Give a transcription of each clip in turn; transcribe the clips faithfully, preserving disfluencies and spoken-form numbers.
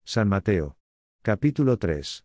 San Mateo. Capítulo tres.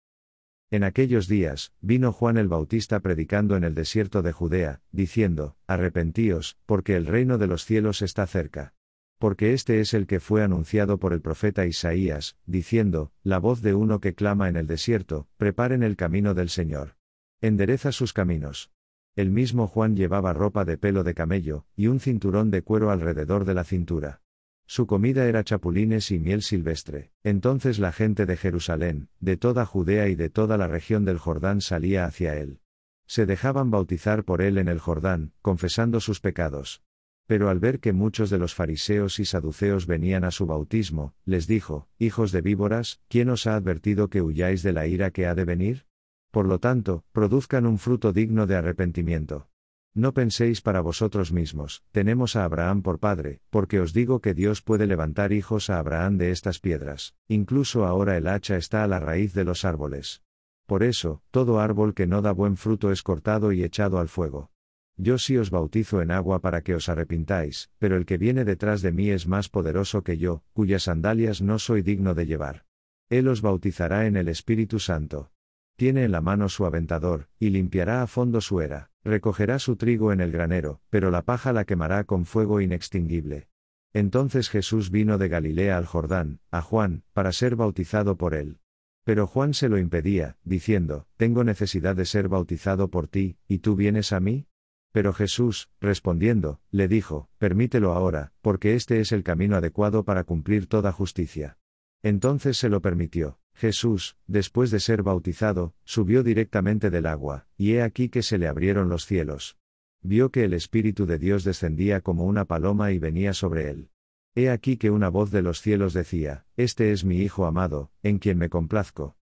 En aquellos días, vino Juan el Bautista predicando en el desierto de Judea, diciendo, Arrepentíos, porque el reino de los cielos está cerca. Porque este es el que fue anunciado por el profeta Isaías, diciendo, la voz de uno que clama en el desierto, preparen el camino del Señor. Endereza sus caminos. El mismo Juan llevaba ropa de pelo de camello, y un cinturón de cuero alrededor de la cintura. Su comida era chapulines y miel silvestre. Entonces la gente de Jerusalén, de toda Judea y de toda la región del Jordán salía hacia él. Se dejaban bautizar por él en el Jordán, confesando sus pecados. Pero al ver que muchos de los fariseos y saduceos venían a su bautismo, les dijo, hijos de víboras, ¿quién os ha advertido que huyáis de la ira que ha de venir? Por lo tanto, produzcan un fruto digno de arrepentimiento. No penséis para vosotros mismos, tenemos a Abraham por padre, porque os digo que Dios puede levantar hijos a Abraham de estas piedras, incluso ahora el hacha está a la raíz de los árboles. Por eso, todo árbol que no da buen fruto es cortado y echado al fuego. Yo sí os bautizo en agua para que os arrepintáis, pero el que viene detrás de mí es más poderoso que yo, cuyas sandalias no soy digno de llevar. Él os bautizará en el Espíritu Santo. Tiene en la mano su aventador, y limpiará a fondo su era, recogerá su trigo en el granero, pero la paja la quemará con fuego inextinguible. Entonces Jesús vino de Galilea al Jordán, a Juan, para ser bautizado por él. Pero Juan se lo impedía, diciendo, tengo necesidad de ser bautizado por ti, ¿y tú vienes a mí? Pero Jesús, respondiendo, le dijo, permítelo ahora, porque este es el camino adecuado para cumplir toda justicia. Entonces se lo permitió. Jesús, después de ser bautizado, subió directamente del agua, y he aquí que se le abrieron los cielos. Vio que el Espíritu de Dios descendía como una paloma y venía sobre él. He aquí que una voz de los cielos decía, Este es mi Hijo amado, en quien me complazco.